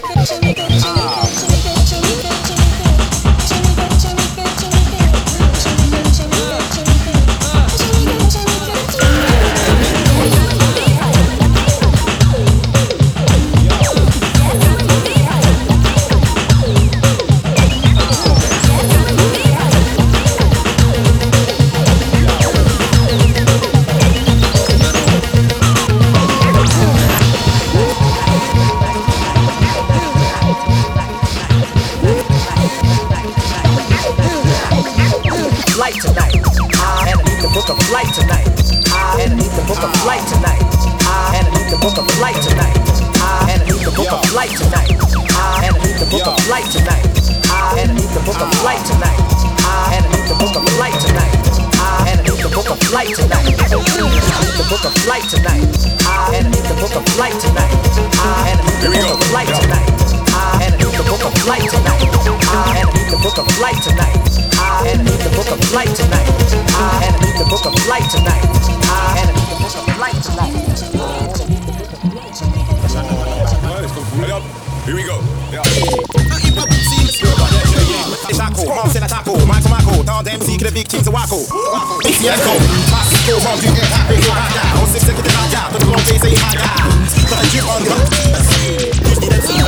Here we go. Yeah. It's Taco, mom said I taco, mine to Marco, down the MC, get a big team to Waco. It's the echo, pass go, mom, you get happy, go high down. 6 seconds, then I die, but the long day say high down. But I keep on the